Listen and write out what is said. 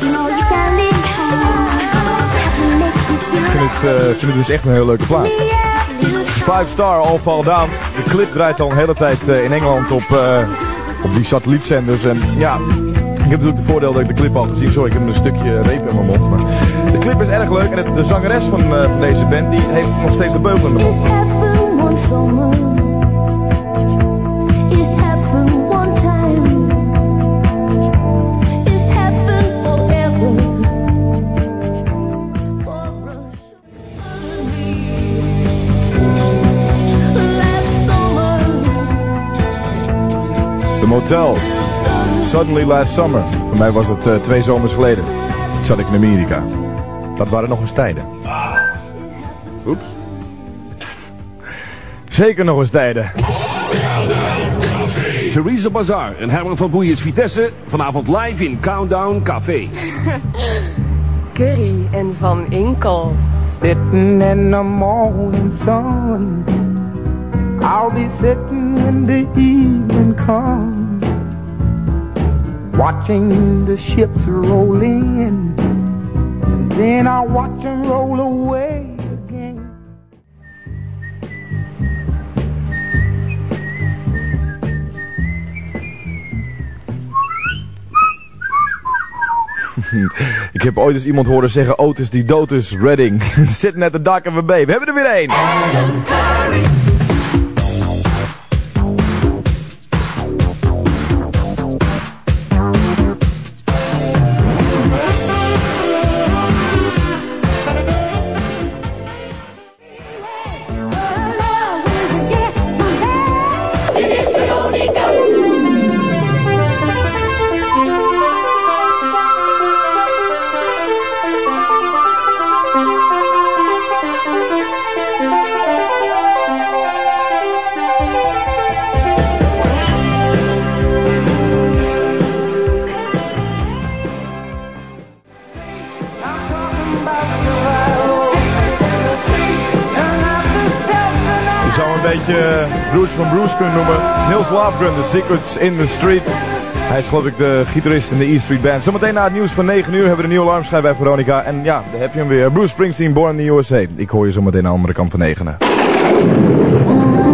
Ik vind het dus echt een hele leuke plaat. 5 Star, All Fall Down. De clip draait al een hele tijd in Engeland op die satellietzenders. En ja, ik heb natuurlijk het voordeel dat ik de clip al gezien. Sorry, ik heb een stukje reep in mijn mond. Maar de clip is erg leuk. En de zangeres van deze band, die heeft nog steeds de beugel in de mond. Motels. Suddenly Last Summer. Voor mij was het 2 zomers geleden. Zat ik in Amerika. Dat waren nog eens tijden. Oeps. Zeker nog eens tijden. Theresa Bazaar en Herman van Boeijens Vitesse. Vanavond live in Countdown Café. Curry en Van Inkel. Sitting in the morning sun. I'll be sitting when the evening comes, watching the ships roll in, and then I'll watch them roll away again. Ik heb ooit eens iemand horen zeggen, Otis die dood is, Redding. Sitting at the dock of a bay. We hebben er weer één. Adam Curry. Bruce van Bruce kunnen noemen. Nils Lofgren, The Secrets in the Street. Hij is geloof ik de gitarist in de E Street Band. Zometeen na het nieuws van 9 uur hebben we een nieuwe alarmschijf bij Veronica. En ja, daar heb je hem weer. Bruce Springsteen, Born in the USA. Ik hoor je zometeen aan de andere kant van 9.